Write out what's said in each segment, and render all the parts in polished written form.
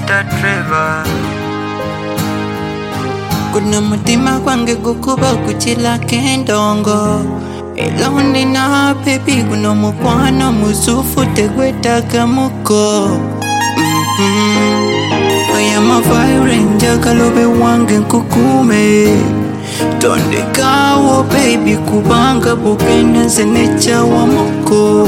Mr. Trevor. Kuna mutima kwange gukuba kuchila kendongo Eloni na baby kuno mukwano musufu tegwetaka muko I am a fire njagalobe wange nkukume Tondekawo baby kubanga bugenda zenecha wa muko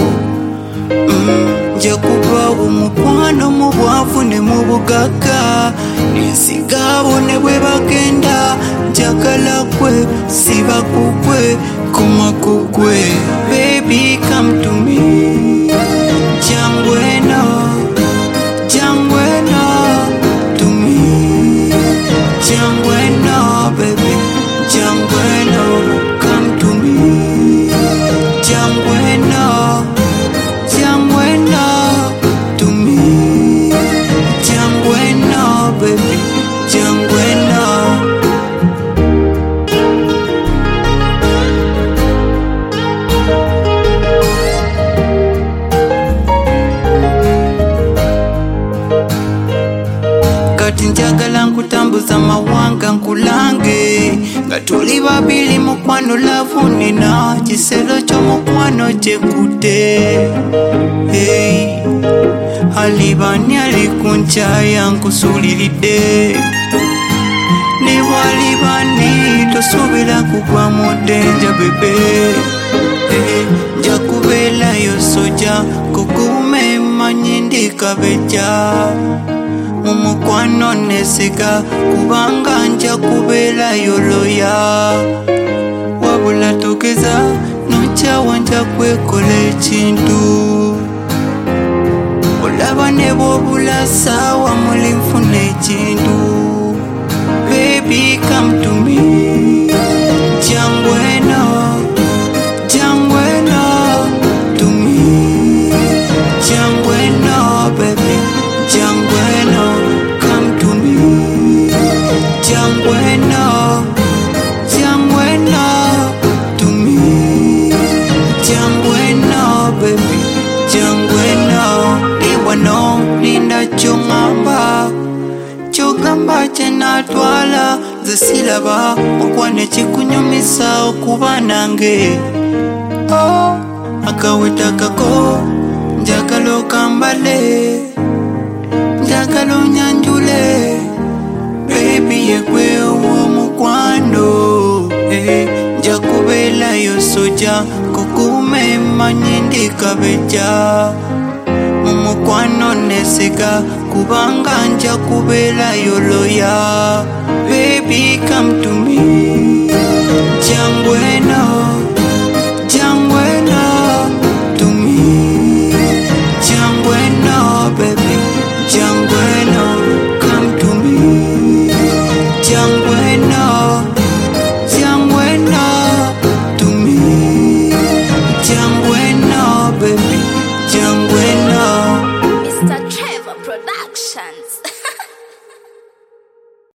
Njakuba umukwano mubwavu ne mubugaka Nisigabo ne bwe bagenda njagala kwe siba kukwe kuma kukwe Baby come to me Jangweno Jangweno to me Jangweno baby Jangweno come to me Jangweno Jangweno to me Jangweno baby Jangweno Kati njagala nkutambuza mawanga nkulange Gatuli babili mukwano lavu nina Kiselo ky'omukwano kyekute Hey Alibani alikunchaya nkusuliridde Nibalibani tosubira kugwa mu denja bebe Hey Njakubela yo soja kukume manyi ndikabeja Mumukwano nesiga kubanga nja kubela yoloya Wabula tugeza noncha wanja kwekola ekintu Olaba ne bw'obula sawa muli nfuna ekintu Baby come to me Jangweno Jangweno to me Jangweno baby Jangweno come to me Jangweno Jangweno to me Jangweno baby Jangweno Iwano ninda chungamba Chugamba chenatwala Zisilaba Mukwane chikunyumisa okuba nange Oh Akaweta kako Njagalo kambale Njagalo nyanjule Baby yekwe uwo mukwano Njakubela yo soja Kukume manyi ndikabeja Mumukwano nesiga Kubanga njakubela yoloya Baby come to me